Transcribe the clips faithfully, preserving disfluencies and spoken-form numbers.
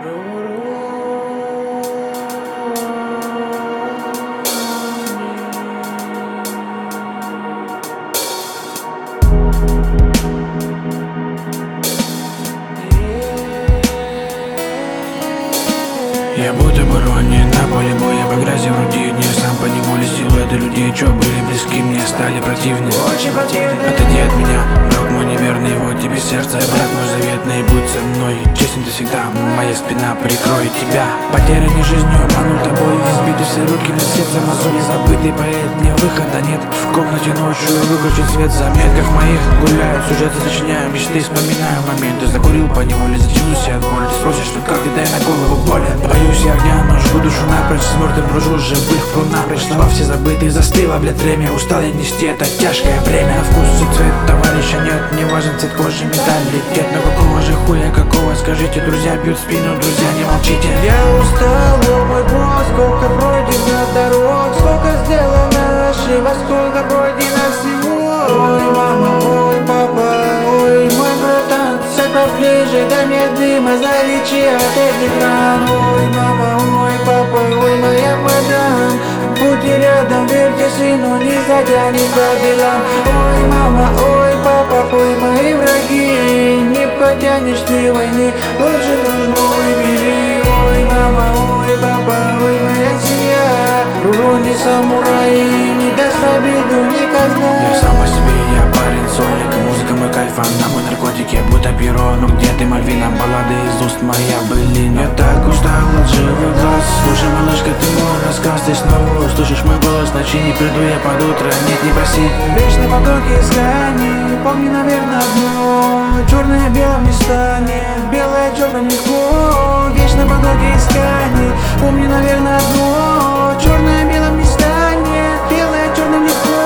Я будто бы Ронни на поле боя, по грязи в рутине. Сам по неволе силуэты людей, чё были близки мне, стали противны. Очень противны. Отойди от меня, друг мой неверный, вот тебе сердце, брат мой заветный, будь со мной. Честен ты всегда, моя спина прикроет тебя. Потерянный жизнью, обманут тобой, избиты все руки на сердце, мозоли забытый поэт. Мне выхода нет, в комнате ночью выключить свет. В заметках моих гуляют сюжеты, сочиняю мечты, вспоминаю моменты. Закурил по неволе, затянулся от боли. Ты спросишь, что как ты, дай на голову боли. Боюсь я огня, но жгу душу напрочь, с мертвым дружу, живых пру напрочь. Слова все забытые, застыло, блядь, время. Устал я нести это тяжкое бремя. На вкус и цвет товарища нет, не важен цвет кожи, менталитет. Но какого же хуя, какого, скажите, друзья бьют спину, друзья, не молчите. Я устал, о мой бог, сколько пройдено дорог, сколько сделано ошибок, сколько пройдено всего. Ой, мама, ой, папа, ой, мой братан, сядь поближе, дай мне дыма, залечи от этих ран. Ой, мама, ой, папа, ой, моя мадам, будьте рядом, верьте сыну, не затянет Вавилон. Ой, мама, ой, папа, ой, мои враги, не потянешь ты войны, лучше дружбу выбери. Ой, мама, ой, папа, ой, моя семья, Рурони самураи, не даст обиду никогда. Я сам по себе, я парень сольник, музыка мой кайф, она мой наркотики, будто перо. Ну где ты, Мальвина, баллады из уст моя былина. Я так устал от живых глаз, слушай, малышка, ты мой рассказ. Ты снова услышишь мой голос, ночи не приду я под утро, нет, не проси. Вечный поток исканий, помни, наверное, одно: черное белым не станет, белое черным легко. Вечный поток исканий, помни, наверное, одно: черное белым не станет, белое черным легко.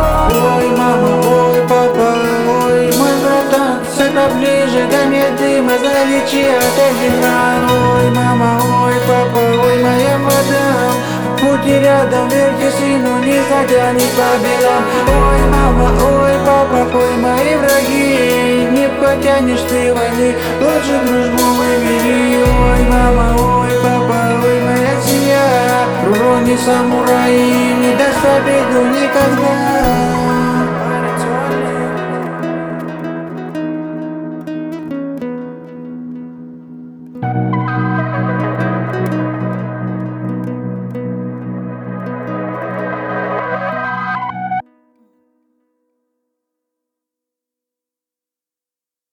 Ой, мама, ой, папа, ой, мой братан, сядь поближе, дай мне дыма, залечи от этих ран. Ой, мама, ой, папа, ой, моя мадам, будьте рядом, верьте сыну, не затянет Вавилон. Ой, мама, ой, папа, ой, мои враги, не потянешь ты войны, лучше дружбу выбери. Ой, мама, ой, папа, ой, моя семья, Рурони самураи, не даст обиду никогда.